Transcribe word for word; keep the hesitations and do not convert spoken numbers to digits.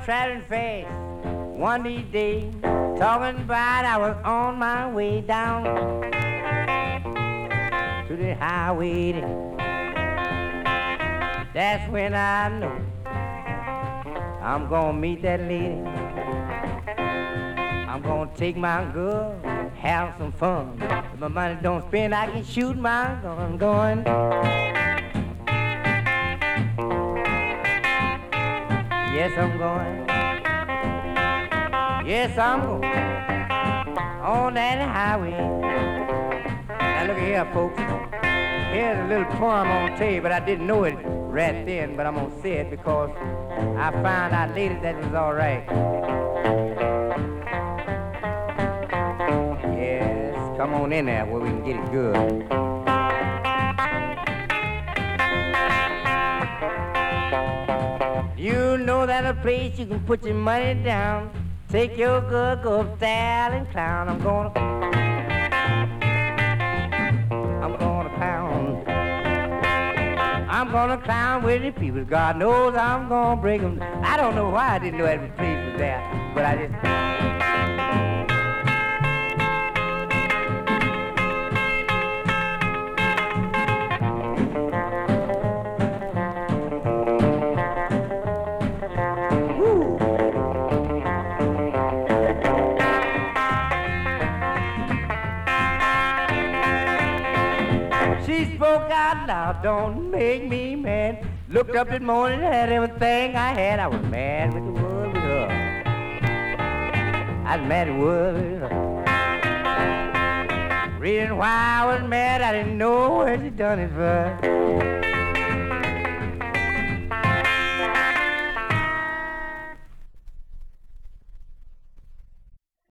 traveling fast one of these days, talking about I was on my way down to the highway. That's when I know I'm gonna meet that lady. I'm gonna take my girl, have some fun. If my money don't spend, I can shoot my gun going. Yes, I'm going. Yes, I'm going on that highway. Now look here, folks. Here's a little poem on tape, but I didn't know it right then, but I'm gonna say it because I found out later that it was all right. Yes, come on in there where we can get it good. You know that a place you can put your money down. Take your good, go up there and clown. I'm gonna, I'm gonna clown. I'm gonna clown with the people. God knows I'm gonna break them. I don't know why I didn't know every place was there, but I just... She spoke out loud, don't make me mad. Looked up this morning, had everything I had. I was mad with the world with her. I was mad with the world with her. Reason why I was mad, I didn't know where she done it for.